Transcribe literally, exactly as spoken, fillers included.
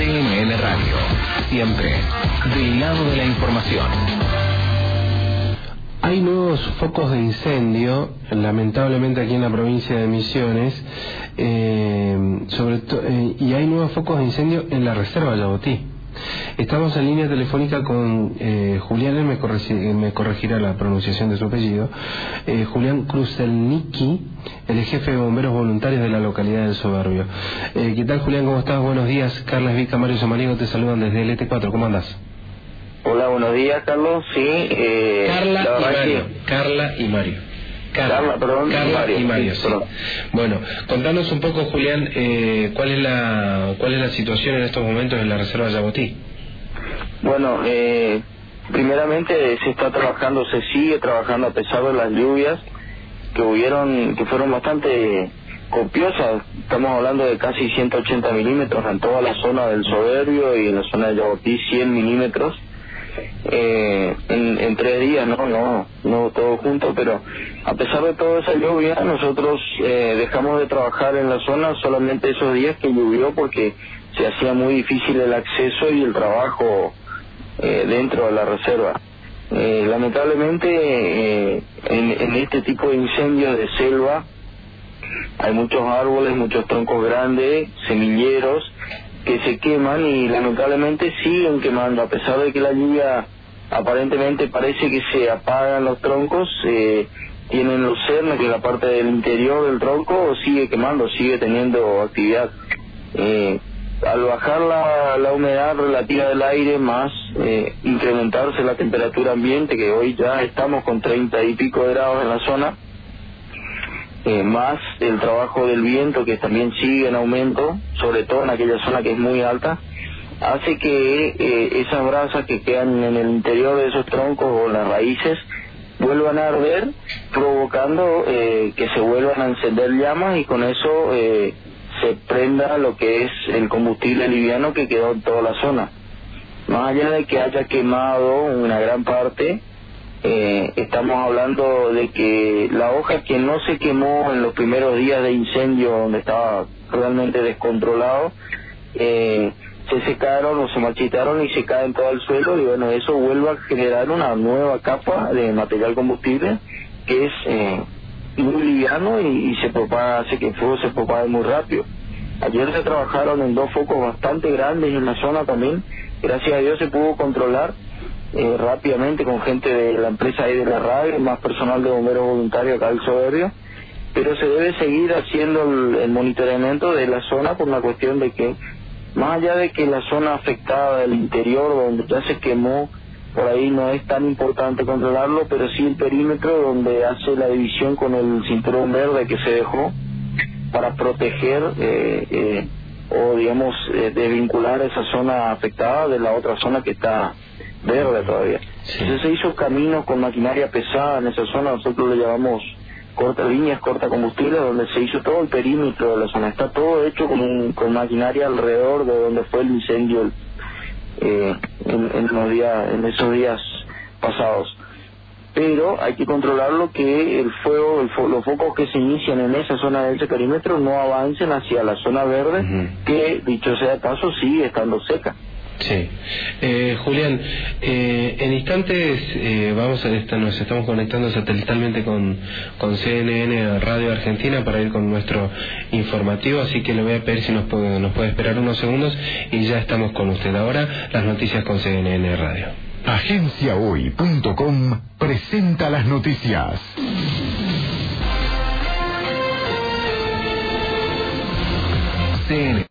N N Radio, siempre del lado de la información. Hay nuevos focos de incendio, lamentablemente aquí en la provincia de Misiones, eh, sobre to, eh, y hay nuevos focos de incendio en la reserva Yabotí. Estamos en línea telefónica con eh, Julián, él me, corregi, me corregirá la pronunciación de su apellido, eh, Julián Kruselnicki, el jefe de bomberos voluntarios de la localidad del Soberbio. Eh, ¿Qué tal, Julián? ¿Cómo estás? Buenos días. Carla Esvica, Mario Samaniego te saludan desde el E T cuatro. ¿Cómo andás? Hola, buenos días, Carlos. Sí, eh, Carla y Mario. Que... Carla y Mario. Carla, Carla, perdón, Carla Mario, y Mario, sí, sí. Bueno, contanos un poco, Julián, eh, cuál es la cuál es la situación en estos momentos en la reserva Yabotí. Bueno, eh, primeramente se está trabajando, se sigue trabajando a pesar de las lluvias que hubieron, que fueron bastante copiosas. Estamos hablando de casi ciento ochenta milímetros en toda la zona del Soberbio y en la zona de Yabotí cien milímetros. Eh, en, en tres días, no, no, no todo junto, pero a pesar de toda esa lluvia, nosotros eh, dejamos de trabajar en la zona solamente esos días que llovió porque se hacía muy difícil el acceso y el trabajo eh, dentro de la reserva. Eh, lamentablemente, eh, en, en este tipo de incendios de selva hay muchos árboles, muchos troncos grandes, semilleros, que se queman y lamentablemente siguen quemando, a pesar de que la lluvia aparentemente parece que se apagan los troncos, eh, tienen los cernes, que es la parte del interior del tronco, sigue quemando, sigue teniendo actividad. Eh, al bajar la, la humedad relativa del aire, más eh, incrementarse la temperatura ambiente, que hoy ya estamos con treinta y pico de grados en la zona, Eh, más el trabajo del viento, que también sigue en aumento, sobre todo en aquella zona que es muy alta, hace que eh, esas brasas que quedan en el interior de esos troncos o las raíces vuelvan a arder, provocando eh, que se vuelvan a encender llamas y con eso eh, se prenda lo que es el combustible liviano que quedó en toda la zona. Más allá de que haya quemado una gran parte, Eh, estamos hablando de que la hoja que no se quemó en los primeros días de incendio, donde estaba realmente descontrolado, eh, se secaron o se marchitaron y se caen todo al suelo, y bueno, eso vuelve a generar una nueva capa de material combustible que es eh, muy liviano y, y se propaga, hace que el fuego se propague muy rápido. Ayer se trabajaron en dos focos bastante grandes en la zona también, gracias a Dios se pudo controlar Eh, rápidamente con gente de la empresa ahí de la radio, más personal de bomberos voluntarios acá del Soberbio, pero se debe seguir haciendo el, el monitoreamiento de la zona por una cuestión de que, más allá de que la zona afectada del interior, donde ya se quemó, por ahí no es tan importante controlarlo, pero sí el perímetro donde hace la división con el cinturón verde que se dejó para proteger eh, eh, o digamos eh, desvincular esa zona afectada de la otra zona que está verde todavía. Sí. Entonces se hizo camino con maquinaria pesada en esa zona, nosotros le llamamos corta líneas, corta combustible, donde se hizo todo el perímetro de la zona, está todo hecho con, un, con maquinaria alrededor de donde fue el incendio eh, en, en, los días, en esos días pasados. Pero hay que controlarlo, que el fuego, el fo los focos que se inician en esa zona de ese perímetro no avancen hacia la zona verde, uh-huh. que dicho sea caso sigue estando seca. Sí. Eh, Julián, eh, en instantes eh, vamos a estar, nos estamos conectando satelitalmente con, con C N N Radio Argentina para ir con nuestro informativo, así que le voy a pedir si nos puede, nos puede esperar unos segundos y ya estamos con usted. Ahora las noticias con C N N Radio. agencia hoy punto com presenta las noticias. C N N